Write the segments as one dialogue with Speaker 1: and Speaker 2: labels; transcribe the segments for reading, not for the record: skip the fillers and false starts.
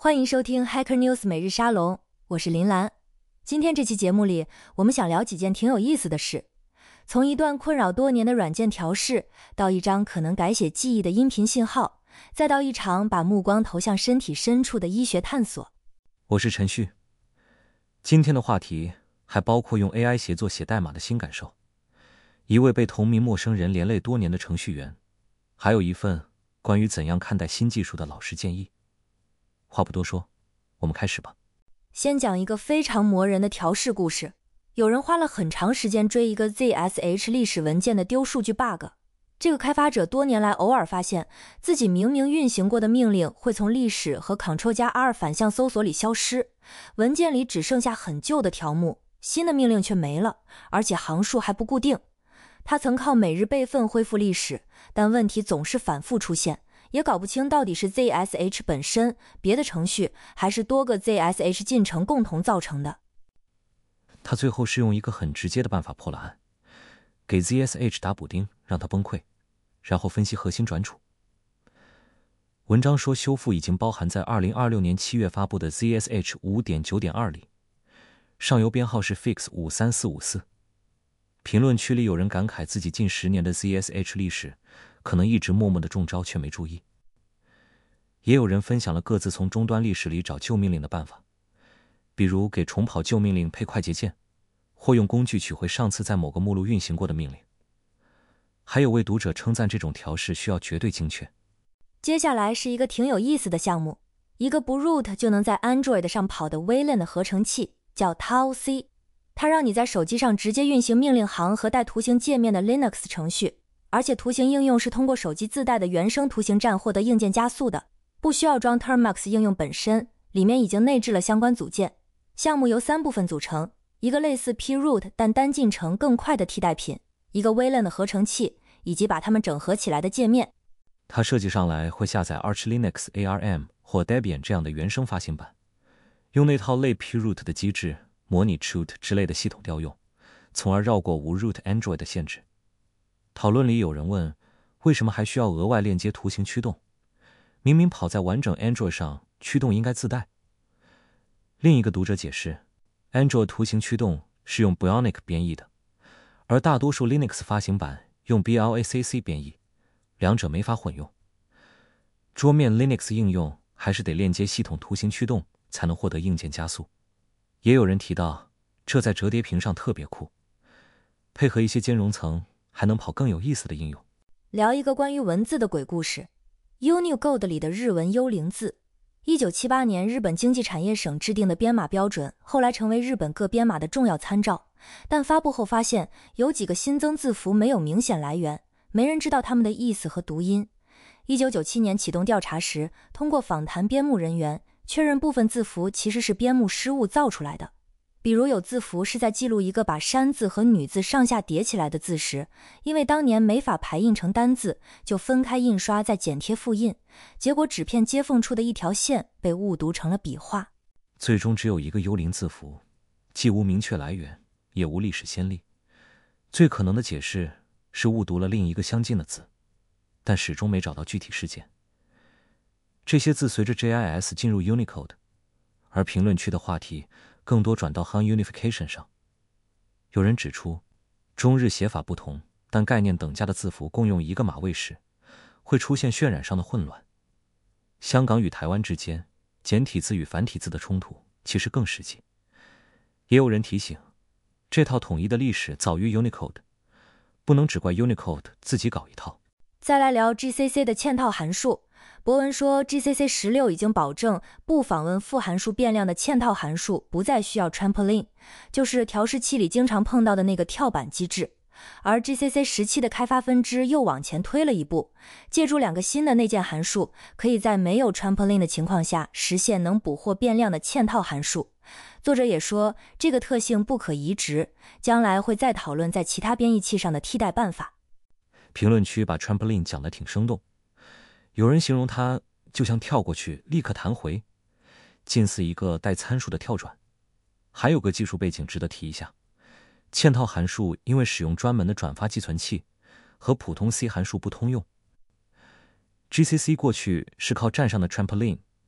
Speaker 1: 欢迎收听 Hacker News 每日沙龙，我是林兰。今天这期节目里，我们想聊几件挺有意思的事。从一段困扰多年的软件调试，到一张可能改写记忆的音频信号，再到一场把目光投向身体深处的医学探索。
Speaker 2: 我是陈旭。今天的话题还包括用 AI 协作写代码的新感受，一位被同名陌生人连累多年的程序员，还有一份关于怎样看待新技术的老师建议。话不多说，我们开始吧。
Speaker 1: 先讲一个非常磨人的调试故事。有人花了很长时间追一个 ZSH 历史文件的丢数据 bug。这个开发者多年来偶尔发现自己明明运行过的命令会从历史和 Ctrl+R 反向搜索里消失，文件里只剩下很旧的条目，新的命令却没了，而且行数还不固定。他曾靠每日备份恢复历史，但问题总是反复出现，也搞不清到底是 ZSH 本身、别的程序还是多个 ZSH 进程共同造成的。
Speaker 2: 他最后是用一个很直接的办法破了案，给 ZSH 打补丁让它崩溃，然后分析核心转储。文章说修复已经包含在2026年7月发布的 ZSH 5.9.2 里，上游编号是 fix53454。评论区里有人感慨自己近10年的 ZSH 历史可能一直默默的中招却没注意，也有人分享了各自从终端历史里找旧命令的办法，比如给重跑旧命令配快捷键，或用工具取回上次在某个目录运行过的命令。还有位读者称赞这种调试需要绝对精确。
Speaker 1: 接下来是一个挺有意思的项目，一个不 root 就能在 Android 上跑的 Wayland 的合成器，叫 TauC。它让你在手机上直接运行命令行和带图形界面的 Linux 程序，而且图形应用是通过手机自带的原生图形站获得硬件加速的，不需要装 Termux 应用本身，里面已经内置了相关组件。项目由3部分组成，一个类似 proot 但单进程更快的替代品，一个 Wayland 的合成器，以及把它们整合起来的界面。
Speaker 2: 它设计上来会下载 Arch Linux ARM 或 Debian 这样的原生发行版，用那套类 proot 的机制模拟 chroot 之类的系统调用，从而绕过无 root Android 的限制。讨论里有人问，为什么还需要额外链接图形驱动？明明跑在完整 Android 上，驱动应该自带。另一个读者解释， Android 图形驱动是用 Bionic 编译的，而大多数 Linux 发行版用 BLACC 编译，两者没法混用。桌面 Linux 应用还是得链接系统图形驱动才能获得硬件加速。也有人提到，这在折叠屏上特别酷，配合一些兼容层还能跑更有意思的应用。
Speaker 1: 聊一个关于文字的鬼故事， Unicode 里的日文幽灵字。1978年日本经济产业省制定的编码标准，后来成为日本各编码的重要参照，但发布后发现有几个新增字符没有明显来源，没人知道它们的意思和读音。1997年启动调查时，通过访谈编目人员，确认部分字符其实是编目失误造出来的。比如有字符是在记录一个把山字和女字上下叠起来的字时，因为当年没法排印成单字，就分开印刷再剪贴复印，结果纸片接缝处的一条线被误读成了笔画。
Speaker 2: 最终只有一个幽灵字符，既无明确来源，也无历史先例。最可能的解释是误读了另一个相近的字，但始终没找到具体事件。这些字随着 JIS 进入 Unicode， 而评论区的话题更多转到 Han Unification 上。有人指出，中日写法不同，但概念等价的字符共用一个码位时，会出现渲染上的混乱。香港与台湾之间，简体字与繁体字的冲突其实更实际。也有人提醒，这套统一的历史早于 Unicode， 不能只怪 Unicode 自己搞一套。
Speaker 1: 再来聊 GCC 的嵌套函数。博文说 GCC 16已经保证不访问副函数变量的嵌套函数不再需要 trampoline， 就是调试器里经常碰到的那个跳板机制。而 GCC 17的开发分支又往前推了一步，借助2个新的内建函数，可以在没有 trampoline 的情况下实现能捕获变量的嵌套函数。作者也说，这个特性不可移植，将来会再讨论在其他编译器上的替代办法。
Speaker 2: 评论区把 trampoline 讲得挺生动，有人形容它就像跳过去立刻弹回，近似一个带参数的跳转。还有个技术背景值得提一下，嵌套函数因为使用专门的转发寄存器，和普通 C 函数不通用。GCC 过去是靠站上的 trampoline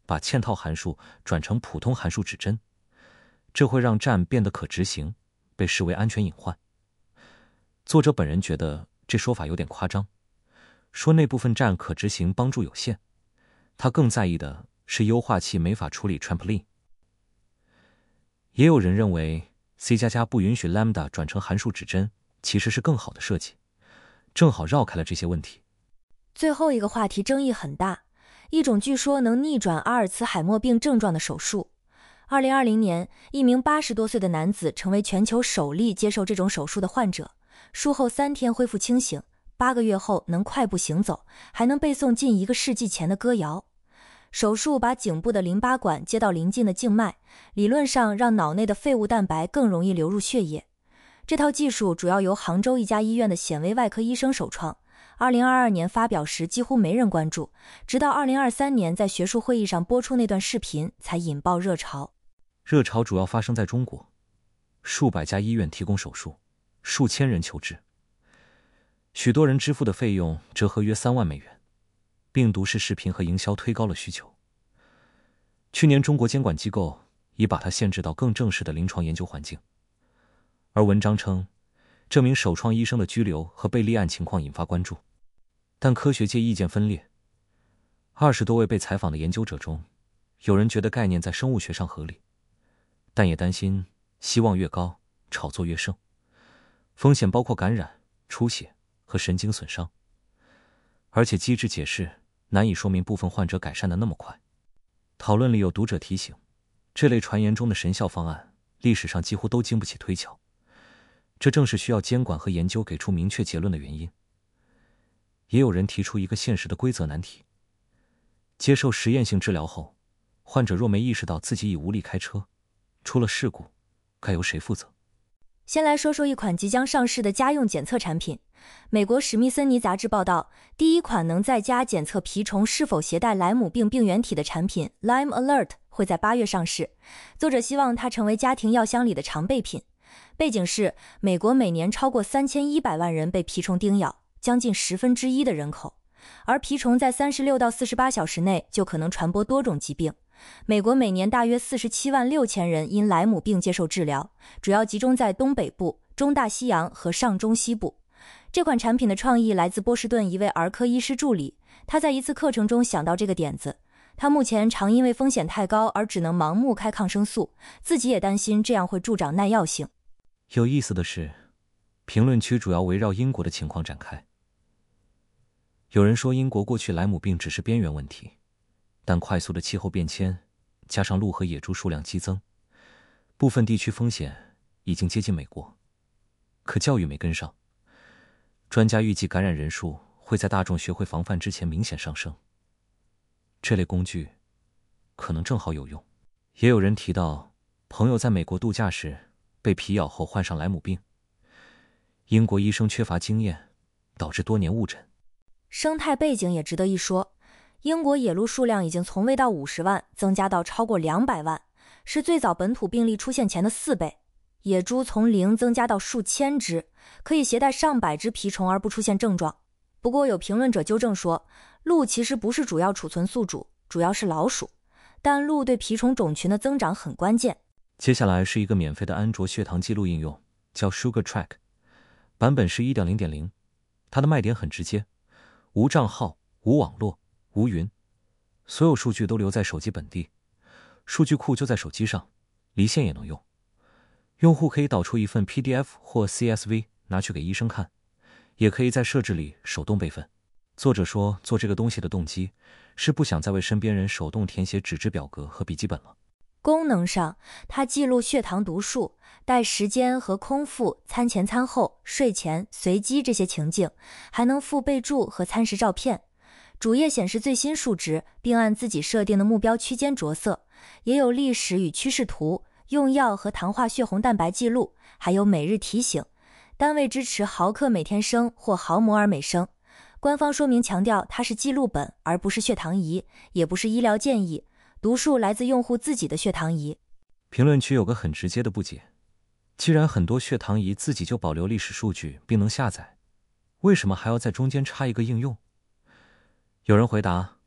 Speaker 2: 把嵌套函数转成普通函数指针，这会让站变得可执行，被视为安全隐患。作者本人觉得这说法有点夸张，说那部分站可执行帮助有限，他更在意的是优化器没法处理 trampoline。也有人认为 C++ 不允许 lambda 转成函数指针其实是更好的设计，正好绕开了这些问题。
Speaker 1: 最后一个话题争议很大，一种据说能逆转阿尔茨海默病症状的手术。2020年，一名80多岁的男子成为全球首例接受这种手术的患者，术后3天恢复清醒，8个月后能快步行走，还能背诵近1个世纪前的歌谣。手术把颈部的淋巴管接到邻近的静脉，理论上让脑内的废物蛋白更容易流入血液。这套技术主要由杭州一家医院的显微外科医生首创。2022年发表时几乎没人关注，直到2023年在学术会议上播出那段视频才引爆热潮。
Speaker 2: 热潮主要发生在中国，数百家医院提供手术，数千人求治，许多人支付的费用折合约3万美元。病毒式视频和营销推高了需求。去年中国监管机构已把它限制到更正式的临床研究环境。而文章称，这名首创医生的拘留和被立案情况引发关注，但科学界意见分裂。20多位被采访的研究者中，有人觉得概念在生物学上合理，但也担心希望越高，炒作越盛，风险包括感染、出血和神经损伤，而且机制解释难以说明部分患者改善的那么快。讨论里有读者提醒，这类传言中的神效方案历史上几乎都经不起推敲，这正是需要监管和研究给出明确结论的原因。也有人提出一个现实的规则难题，接受实验性治疗后，患者若没意识到自己已无力开车，出了事故，该由谁负责？
Speaker 1: 先来说说一款即将上市的家用检测产品。美国史密森尼杂志报道，第一款能在家检测蜱虫是否携带莱姆病病原体的产品 Lyme Alert 会在8月上市。作者希望它成为家庭药箱里的常备品。背景是美国每年超过3100万人被蜱虫叮咬，将近1/10的人口，而蜱虫在36到48小时内就可能传播多种疾病。美国每年大约47万6千人因莱姆病接受治疗，主要集中在东北部、中大西洋和上中西部。这款产品的创意来自波士顿一位儿科医师助理，他在一次课程中想到这个点子。他目前常因为风险太高而只能盲目开抗生素，自己也担心这样会助长耐药性。
Speaker 2: 有意思的是，评论区主要围绕英国的情况展开。有人说英国过去莱姆病只是边缘问题，但快速的气候变迁加上鹿和野猪数量激增，部分地区风险已经接近美国，可教育没跟上。专家预计感染人数会在大众学会防范之前明显上升。这类工具可能正好有用。也有人提到朋友在美国度假时被蜱咬后患上莱姆病，英国医生缺乏经验，导致多年误诊。
Speaker 1: 生态背景也值得一说，英国野鹿数量已经从未到50万增加到超过200万，是最早本土病例出现前的4倍。野猪从0增加到数千只，可以携带上百只蜱虫而不出现症状。不过有评论者纠正说，鹿其实不是主要储存宿主，主要是老鼠，但鹿对蜱虫种群的增长很关键。
Speaker 2: 接下来是一个免费的安卓血糖记录应用，叫 Sugar Track， 版本是 1.0.0， 它的卖点很直接，无账号、无网络、无云，所有数据都留在手机本地，数据库就在手机上，离线也能用。用户可以导出一份 PDF 或 CSV 拿去给医生看，也可以在设置里手动备份。作者说，做这个东西的动机是不想再为身边人手动填写纸质表格和笔记本了。
Speaker 1: 功能上，它记录血糖读数、带时间和空腹、餐前餐后、睡前、随机这些情境，还能附备注和餐食照片。主页显示最新数值，并按自己设定的目标区间着色，也有历史与趋势图、用药和糖化血红蛋白记录，还有每日提醒，单位支持毫克每天升或毫摩尔每升。官方说明强调它是记录本，而不是血糖仪，也不是医疗建议，读数来自用户自己的血糖仪。
Speaker 2: 评论区有个很直接的不解，既然很多血糖仪自己就保留历史数据并能下载，为什么还要在中间插一个应用？有人回答，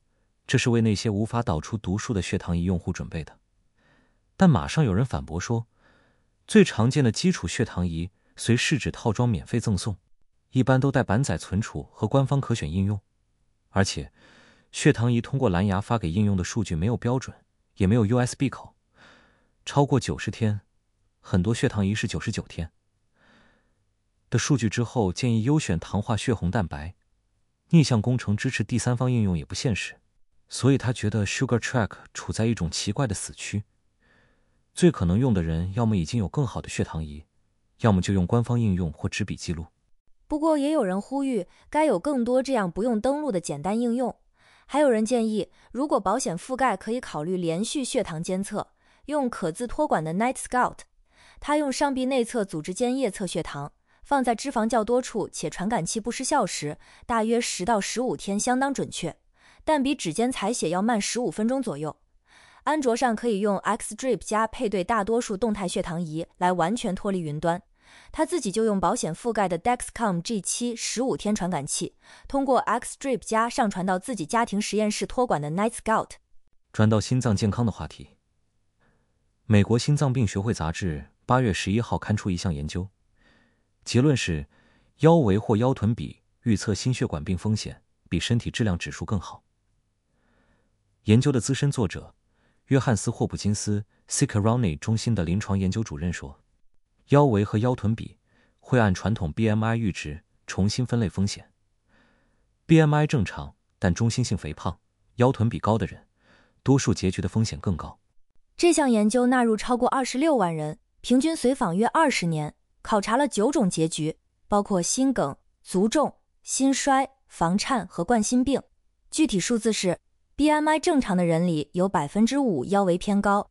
Speaker 2: 这是为那些无法导出毒素的血糖仪用户准备的。但马上有人反驳说，最常见的基础血糖仪随试纸套装免费赠送，一般都带板载存储和官方可选应用，而且血糖仪通过蓝牙发给应用的数据没有标准，也没有 USB 口，超过90天，很多血糖仪是99天的数据之后，建议优选糖化血红蛋白。逆向工程支持第三方应用也不现实，所以他觉得 SugarTrack 处在一种奇怪的死区。最可能用的人要么已经有更好的血糖仪，要么就用官方应用或纸笔记录。
Speaker 1: 不过也有人呼吁该有更多这样不用登录的简单应用。还有人建议，如果保险覆盖，可以考虑连续血糖监测，用可自托管的 Night Scout。它用上臂内侧组织间叶测血糖，放在脂肪较多处且传感器不失效时，大约10到15天相当准确，但比指尖采血要慢15分钟左右。安卓上可以用 Xdrip 加配对大多数动态血糖仪来完全脱离云端。他自己就用保险覆盖的 Dexcom G7 15天传感器，通过 Xdrip 加上传到自己家庭实验室托管的 Night Scout。
Speaker 2: 转到心脏健康的话题，美国心脏病学会杂志8月11号刊出一项研究，结论是腰围或腰臀比预测心血管病风险比身体质量指数更好。研究的资深作者约翰斯·霍普金斯 Cicerone 中心的临床研究主任说，腰围和腰臀比会按传统 BMI 阈值重新分类风险。BMI 正常但中心性肥胖、腰臀比高的人，多数结局的风险更高。
Speaker 1: 这项研究纳入超过26万人，平均随访约20年，考察了9种结局，包括心梗、卒中、心衰、房颤和冠心病。具体数字是 BMI 正常的人里有 5% 腰围偏高，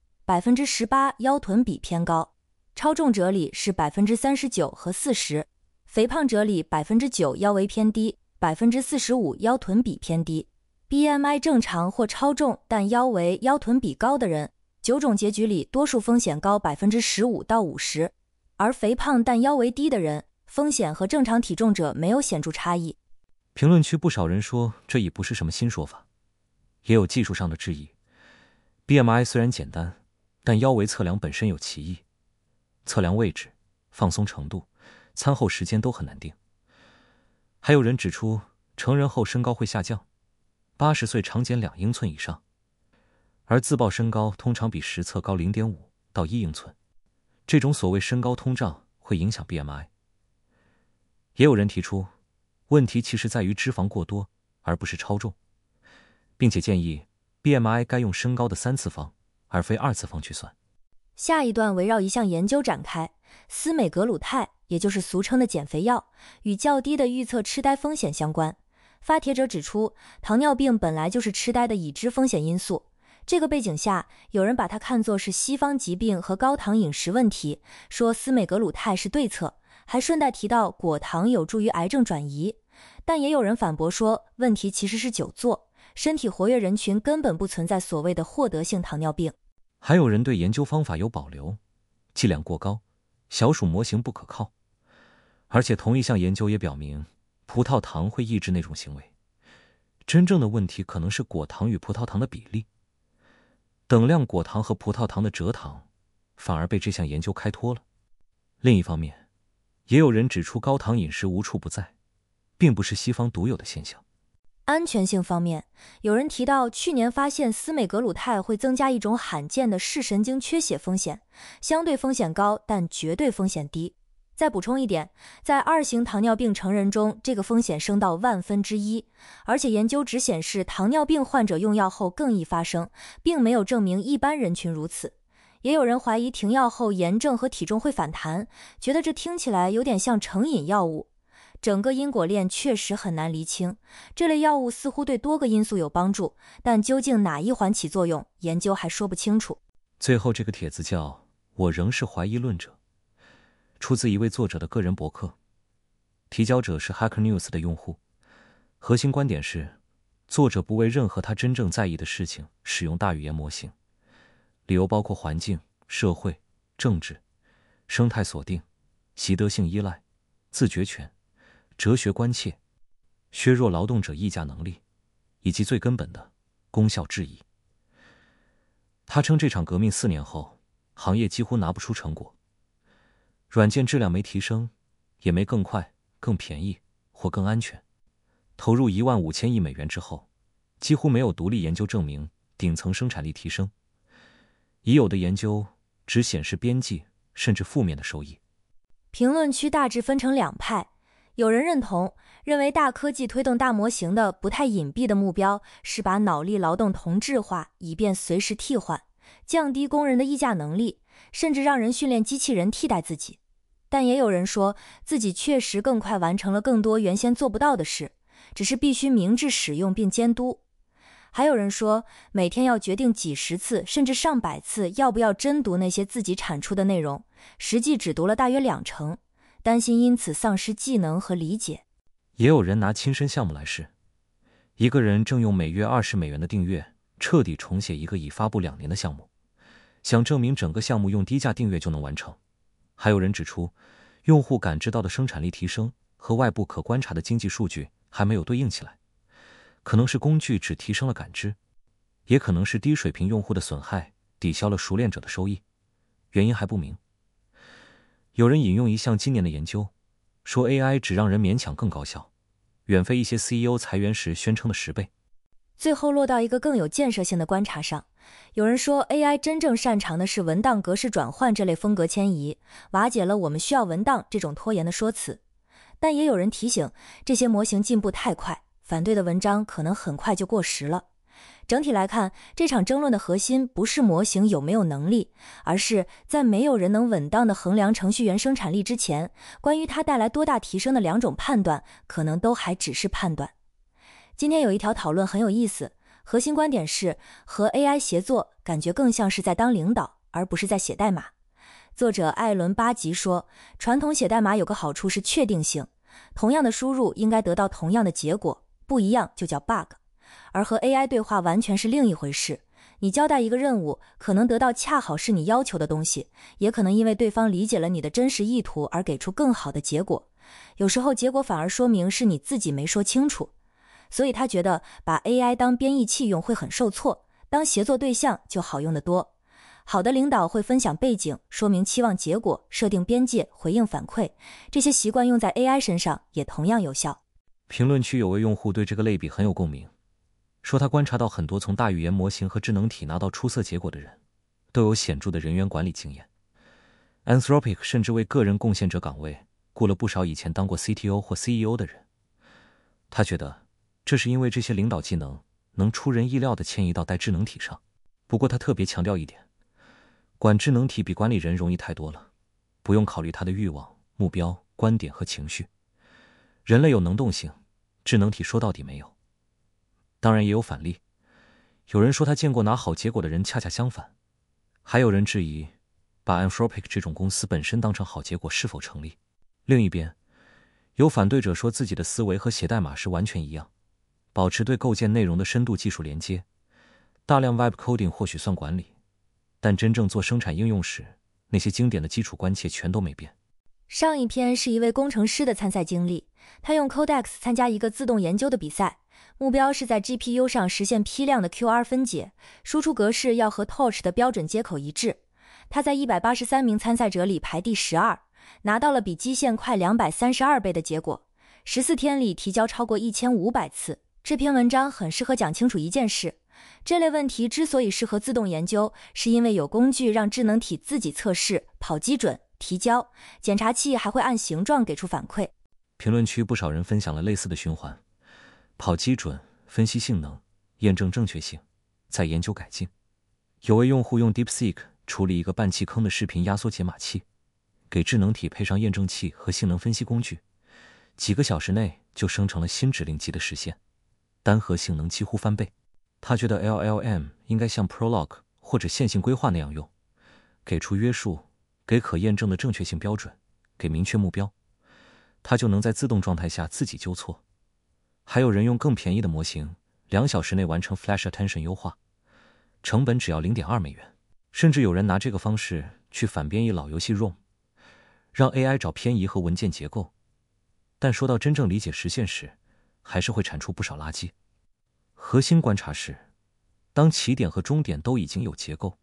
Speaker 1: 18% 腰臀比偏高，超重者里是 39% 和 40%， 肥胖者里 9% 腰围偏低， 45% 腰臀比偏低。 BMI 正常或超重但腰围腰臀比高的人，9种结局里多数风险高 15% 到 50%， 而肥胖但腰围低的人，风险和正常体重者没有显著差异。
Speaker 2: 评论区不少人说这已不是什么新说法，也有技术上的质疑。BMI 虽然简单，但腰围测量本身有歧义，测量位置、放松程度、餐后时间都很难定。还有人指出，成人后身高会下降，80岁常减2英寸以上，而自报身高通常比实测高 0.5 到1英寸。这种所谓身高通胀会影响 BMI。 也有人提出，问题其实在于脂肪过多，而不是超重，并且建议 BMI 该用身高的3次方，而非2次方去算。
Speaker 1: 下一段围绕一项研究展开，司美格鲁肽，也就是俗称的减肥药，与较低的预测痴呆风险相关。发帖者指出，糖尿病本来就是痴呆的已知风险因素。这个背景下，有人把它看作是西方疾病和高糖饮食问题，说司美格鲁肽是对策，还顺带提到果糖有助于癌症转移。但也有人反驳说，问题其实是久坐，身体活跃人群根本不存在所谓的获得性糖尿病。
Speaker 2: 还有人对研究方法有保留，剂量过高，小鼠模型不可靠。而且同一项研究也表明，葡萄糖会抑制那种行为。真正的问题可能是果糖与葡萄糖的比例。等量果糖和葡萄糖的蔗糖反而被这项研究开脱了。另一方面，也有人指出高糖饮食无处不在，并不是西方独有的现象。
Speaker 1: 安全性方面，有人提到去年发现司美格鲁肽会增加一种罕见的视神经缺血风险，相对风险高，但绝对风险低。再补充一点，在2型糖尿病成人中，这个风险升到1/1000，而且研究只显示糖尿病患者用药后更易发生，并没有证明一般人群如此。也有人怀疑停药后炎症和体重会反弹，觉得这听起来有点像成瘾药物。整个因果链确实很难厘清，这类药物似乎对多个因素有帮助，但究竟哪一环起作用，研究还说不清楚。
Speaker 2: 最后这个帖子叫我仍是怀疑论者，出自一位作者的个人博客，提交者是 Hacker News 的用户。核心观点是，作者不为任何他真正在意的事情使用大语言模型，理由包括环境、社会、政治、生态锁定、习得性依赖、自觉权、哲学关切、削弱劳动者议价能力，以及最根本的功效质疑。他称这场革命4年后，行业几乎拿不出成果，软件质量没提升，也没更快、更便宜或更安全。投入15000亿美元之后，几乎没有独立研究证明顶层生产力提升，已有的研究只显示边际甚至负面的收益。
Speaker 1: 评论区大致分成两派，有人认为大科技推动大模型的不太隐蔽的目标是把脑力劳动同质化，以便随时替换，降低工人的议价能力，甚至让人训练机器人替代自己。但也有人说自己确实更快完成了更多原先做不到的事，只是必须明智使用并监督。还有人说每天要决定几十次甚至上百次要不要真读那些自己产出的内容，实际只读了大约20%，担心因此丧失技能和理解。
Speaker 2: 也有人拿亲身项目来试，一个人正用每月20美元的订阅彻底重写一个已发布2年的项目，想证明整个项目用低价订阅就能完成。还有人指出，用户感知到的生产力提升和外部可观察的经济数据还没有对应起来，可能是工具只提升了感知，也可能是低水平用户的损害抵消了熟练者的收益，原因还不明。有人引用一项今年的研究，说 AI 只让人勉强更高效，远非一些 CEO 裁员时宣称的10倍。
Speaker 1: 最后落到一个更有建设性的观察上，有人说 AI 真正擅长的是文档格式转换这类风格迁移，瓦解了我们需要文档这种拖延的说辞。但也有人提醒，这些模型进步太快，反对的文章可能很快就过时了。整体来看，这场争论的核心不是模型有没有能力，而是在没有人能稳当的衡量程序员生产力之前，关于它带来多大提升的2种判断，可能都还只是判断。今天有一条讨论很有意思，核心观点是和 AI 协作感觉更像是在当领导，而不是在写代码。作者艾伦·巴吉说，传统写代码有个好处是确定性，同样的输入应该得到同样的结果，不一样就叫 bug。而和 AI 对话完全是另一回事，你交代一个任务，可能得到恰好是你要求的东西，也可能因为对方理解了你的真实意图而给出更好的结果。有时候结果反而说明是你自己没说清楚。所以他觉得把 AI 当编译器用会很受挫，当协作对象就好用得多。好的领导会分享背景，说明期望结果，设定边界，回应反馈，这些习惯用在 AI 身上也同样有效。
Speaker 2: 评论区有位用户对这个类比很有共鸣，说他观察到很多从大语言模型和智能体拿到出色结果的人，都有显著的人员管理经验。Anthropic 甚至为个人贡献者岗位雇了不少以前当过 CTO 或 CEO 的人。他觉得这是因为这些领导技能能出人意料地迁移到带智能体上。不过他特别强调一点，管智能体比管理人容易太多了，不用考虑他的欲望、目标、观点和情绪。人类有能动性，智能体说到底没有。当然也有反例，有人说他见过拿好结果的人恰恰相反，还有人质疑把 Anthropic 这种公司本身当成好结果是否成立。另一边，有反对者说自己的思维和写代码是完全一样，保持对构建内容的深度技术连接。大量 Web Coding 或许算管理，但真正做生产应用时，那些经典的基础关切全都没变。
Speaker 1: 上一篇是一位工程师的参赛经历，他用 Codex 参加一个自动研究的比赛，目标是在 GPU 上实现批量的 QR 分解，输出格式要和 Torch 的标准接口一致。他在183名参赛者里排第12，拿到了比基线快232倍的结果。14天里提交超过1500次。这篇文章很适合讲清楚一件事，这类问题之所以适合自动研究，是因为有工具让智能体自己测试、跑基准、提交，检查器还会按形状给出反馈。
Speaker 2: 评论区不少人分享了类似的循环：跑基准、分析性能、验证正确性，再研究改进。有位用户用 DeepSeek 处理一个半气坑的视频压缩解码器，给智能体配上验证器和性能分析工具，几个小时内就生成了新指令集的实现，单核性能几乎翻倍。他觉得 LLM 应该像 Prolog 或者线性规划那样用，给出约束，给可验证的正确性标准，给明确目标，它就能在自动状态下自己纠错。还有人用更便宜的模型，2小时内完成 Flash Attention 优化，成本只要0.2美元。甚至有人拿这个方式去反编译老游戏 ROM， 让 AI 找偏移和文件结构，但说到真正理解实现时，还是会产出不少垃圾。核心观察是， 当起点和终点都已经有结构，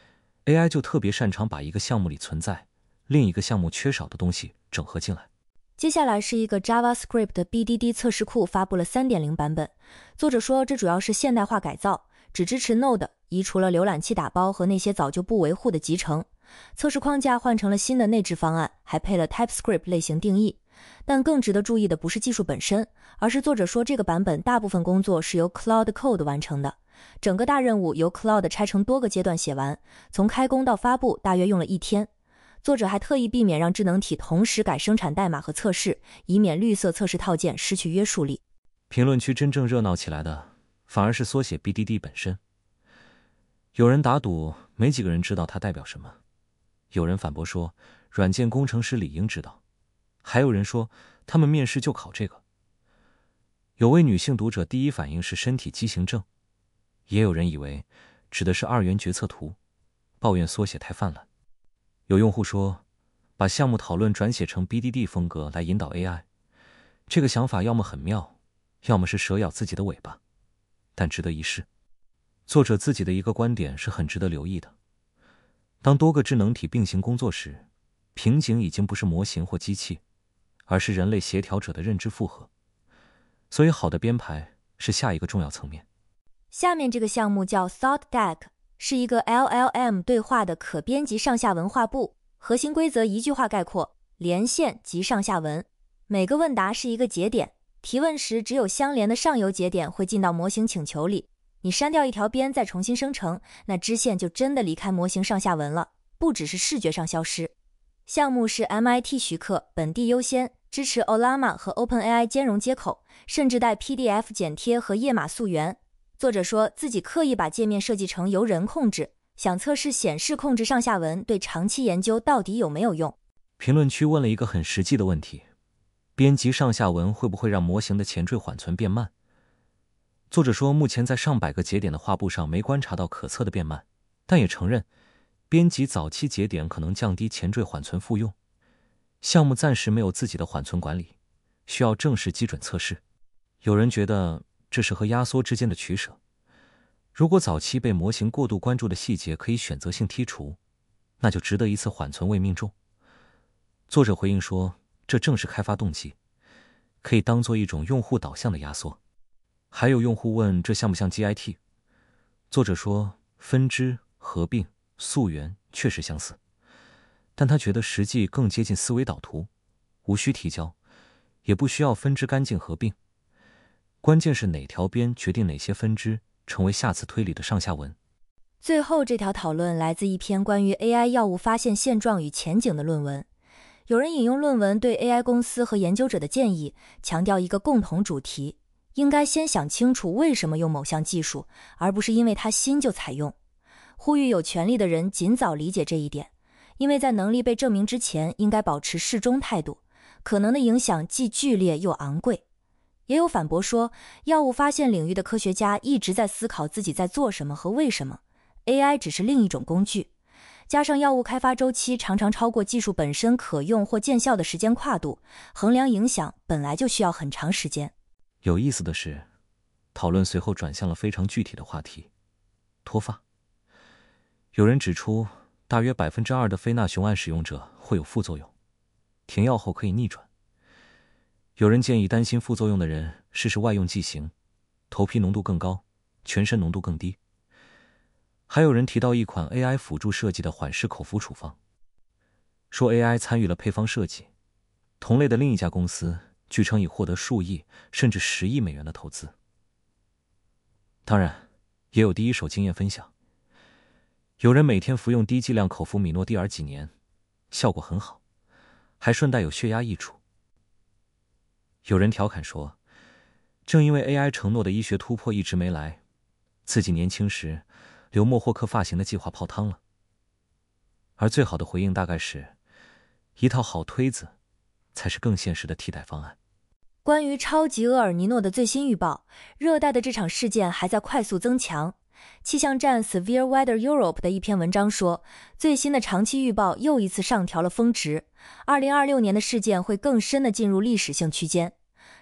Speaker 2: AI 就特别擅长把一个项目里存在另一个项目缺少的东西整合进来。
Speaker 1: 接下来是一个 JavaScript 的 BDD 测试库发布了 3.0 版本，作者说这主要是现代化改造，只支持 Node， 移除了浏览器打包和那些早就不维护的集成。测试框架换成了新的内置方案，还配了 TypeScript 类型定义。但更值得注意的不是技术本身，而是作者说这个版本大部分工作是由 Cloud Code 完成的，整个大任务由 Cloud 拆成多个阶段写完，从开工到发布大约用了1天。作者还特意避免让智能体同时改生产代码和测试，以免绿色测试套件失去约束力。
Speaker 2: 评论区真正热闹起来的反而是缩写 BDD 本身。有人打赌没几个人知道它代表什么，有人反驳说软件工程师理应知道，还有人说他们面试就考这个。有位女性读者第一反应是身体畸形症，也有人以为指的是2元决策图，抱怨缩写太泛滥。有用户说把项目讨论转写成 BDD 风格来引导 AI， 这个想法要么很妙，要么是蛇咬自己的尾巴，但值得一试。作者自己的一个观点是很值得留意的，当多个智能体并行工作时，瓶颈已经不是模型或机器，而是人类协调者的认知负荷。所以好的编排是下一个重要层面。
Speaker 1: 下面这个项目叫 ThoughtDeck， 是一个 LLM 对话的可编辑上下文画布，核心规则一句话概括：连线及上下文。每个问答是一个节点，提问时只有相连的上游节点会进到模型请求里，你删掉一条边再重新生成，那支线就真的离开模型上下文了，不只是视觉上消失。项目是 MIT 许可，本地优先，支持 Ollama 和 OpenAI 兼容接口，甚至带 PDF 剪贴和页码溯源。作者说自己刻意把界面设计成由人控制，想测试显示控制上下文对长期研究到底有没有用。
Speaker 2: 评论区问了一个很实际的问题，编辑上下文会不会让模型的前缀缓存变慢？作者说目前在上百个节点的画布上没观察到可测的变慢，但也承认编辑早期节点可能降低前缀缓存复用。项目暂时没有自己的缓存管理，需要正式基准测试。有人觉得这是和压缩之间的取舍，如果早期被模型过度关注的细节可以选择性剔除，那就值得一次缓存为命中。作者回应说这正是开发动机，可以当做一种用户导向的压缩。还有用户问这像不像 Git？ 作者说分支、合并、溯源确实相似，但他觉得实际更接近思维导图，无需提交，也不需要分支干净合并。关键是哪条边决定哪些分支成为下次推理的上下文。
Speaker 1: 最后这条讨论来自一篇关于 AI 药物发现现状与前景的论文。有人引用论文对 AI 公司和研究者的建议，强调一个共同主题：应该先想清楚为什么用某项技术，而不是因为它新就采用。呼吁有权利的人尽早理解这一点，因为在能力被证明之前，应该保持适中态度，可能的影响既剧烈又昂贵。也有反驳说，药物发现领域的科学家一直在思考自己在做什么和为什么， AI 只是另一种工具。加上药物开发周期常常超过技术本身可用或见效的时间跨度，衡量影响本来就需要很长时间。
Speaker 2: 有意思的是，讨论随后转向了非常具体的话题：脱发。有人指出，大约 2% 的非那雄胺使用者会有副作用，停药后可以逆转。有人建议担心副作用的人试试外用剂型，头皮浓度更高，全身浓度更低。还有人提到一款 AI 辅助设计的缓释口服处方，说 AI 参与了配方设计。同类的另一家公司据称已获得数亿甚至10亿美元的投资。当然，也有第一手经验分享。有人每天服用低剂量口服米诺地尔几年，效果很好，还顺带有血压益处。有人调侃说，正因为 AI 承诺的医学突破一直没来，自己年轻时留莫霍克发型的计划泡汤了。而最好的回应大概是，一套好推子才是更现实的替代方案。
Speaker 1: 关于超级厄尔尼诺的最新预报，热带的这场事件还在快速增强。气象站 Severe Weather Europe 的一篇文章说，最新的长期预报又一次上调了峰值，2026年的事件会更深地进入历史性区间。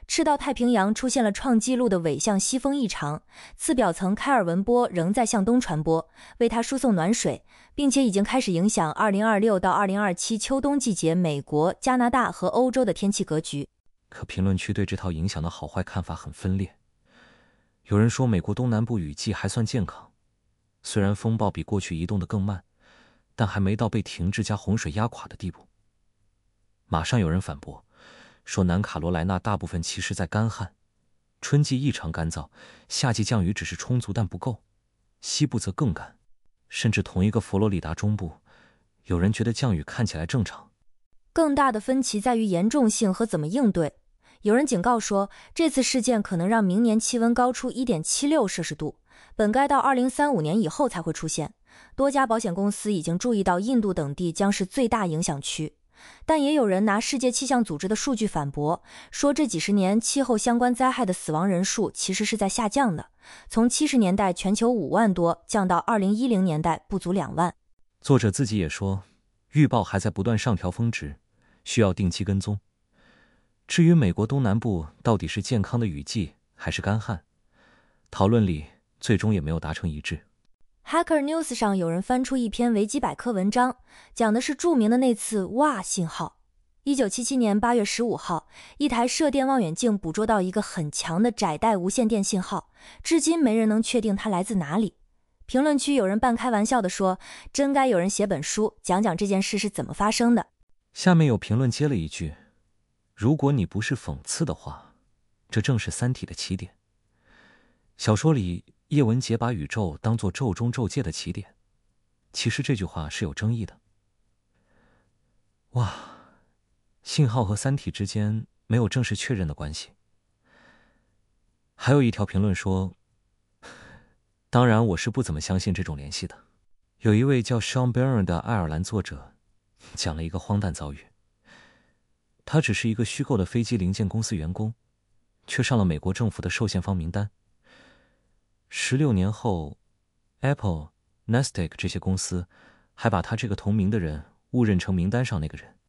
Speaker 1: 赤道太平洋出现了创纪录的纬向西风异常，次表层开尔文波仍在向东传播，为它输送暖水，并且已经开始影响2026到2027秋冬季节美国、加拿大和欧洲的天气格局。
Speaker 2: 可评论区对这套影响的好坏看法很分裂。有人说美国东南部雨季还算健康，虽然风暴比过去移动得更慢，但还没到被停滞加洪水压垮的地步。马上有人反驳说南卡罗来纳大部分其实在干旱，春季异常干燥，夏季降雨只是充足但不够，西部则更干，甚至同一个佛罗里达中部，有人觉得降雨看起来正常。
Speaker 1: 更大的分歧在于严重性和怎么应对。有人警告说，这次事件可能让明年气温高出 1.76 摄氏度，本该到2035年以后才会出现。多家保险公司已经注意到印度等地将是最大影响区。但也有人拿世界气象组织的数据反驳，说这几十年气候相关灾害的死亡人数其实是在下降的，从70年代全球5万多降到2010年代不足2万。
Speaker 2: 作者自己也说，预报还在不断上调峰值，需要定期跟踪。至于美国东南部到底是健康的雨季还是干旱，讨论里最终也没有达成一致。
Speaker 1: Hacker News 上有人翻出一篇维基百科文章，讲的是著名的那次哇信号。1977年8月15号，一台射电望远镜捕捉到一个很强的窄带无线电信号，至今没人能确定它来自哪里。评论区有人半开玩笑地说，真该有人写本书讲讲这件事是怎么发生的。
Speaker 2: 下面有评论接了一句，如果你不是讽刺的话，这正是三体的起点。小说里叶文洁把宇宙当作宙中宙界的起点，其实这句话是有争议的。哇，信号和三体之间没有正式确认的关系。还有一条评论说，当然我是不怎么相信这种联系的。有一位叫 Sean Byrne 的爱尔兰作者讲了一个荒诞遭遇，他只是一个虚构的飞机零件公司员工，却上了美国政府的受限方名单。16年后 Apple、Nasdaq 这些公司还把他这个同名的人误认成名单上那个人。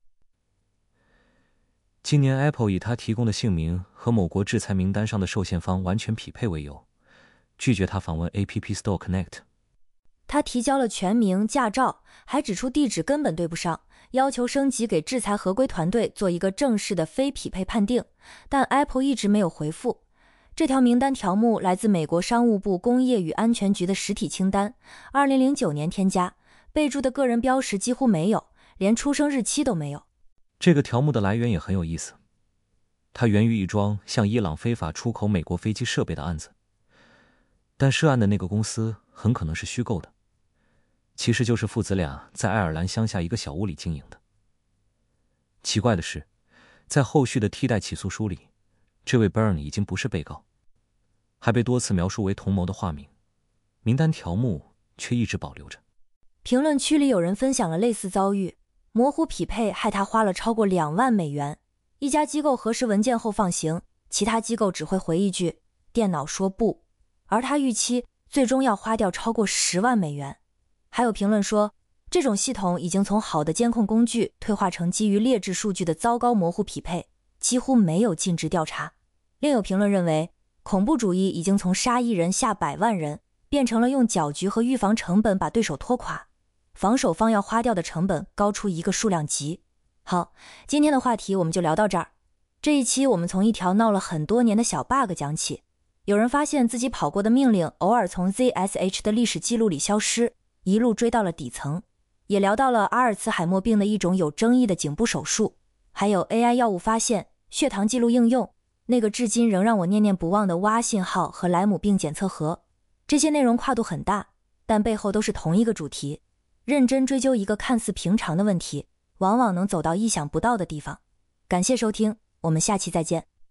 Speaker 2: 今年 Apple 以他提供的姓名和某国制裁名单上的受限方完全匹配为由，拒绝他访问 App Store Connect。
Speaker 1: 他提交了全名、驾照，还指出地址根本对不上，要求升级给制裁合规团队做一个正式的非匹配判定，但 Apple 一直没有回复。这条名单条目来自美国商务部工业与安全局的实体清单，2009年添加，备注的个人标识几乎没有，连出生日期都没有。
Speaker 2: 这个条目的来源也很有意思，它源于一桩向伊朗非法出口美国飞机设备的案子，但涉案的那个公司很可能是虚构的，其实就是父子俩在爱尔兰乡下一个小屋里经营的。奇怪的是，在后续的替代起诉书里，这位 Byrne 已经不是被告，还被多次描述为同谋的化名，名单条目却一直保留着。
Speaker 1: 评论区里有人分享了类似遭遇，模糊匹配害他花了超过2万美元。一家机构核实文件后放行，其他机构只会回一句电脑说不，而他预期最终要花掉超过10万美元。还有评论说，这种系统已经从好的监控工具退化成基于劣质数据的糟糕模糊匹配，几乎没有尽职调查。另有评论认为，恐怖主义已经从杀1人下100万人，变成了用搅局和预防成本把对手拖垮，防守方要花掉的成本高出一个数量级。好，今天的话题我们就聊到这儿。这一期我们从一条闹了很多年的小 bug 讲起，有人发现自己跑过的命令偶尔从 ZSH 的历史记录里消失，一路追到了底层，也聊到了阿尔茨海默病的一种有争议的颈部手术，还有 AI 药物发现、血糖记录应用，那个至今仍让我念念不忘的蛙信号和莱姆病检测盒。这些内容跨度很大，但背后都是同一个主题，认真追究一个看似平常的问题，往往能走到意想不到的地方。感谢收听，我们下期再见。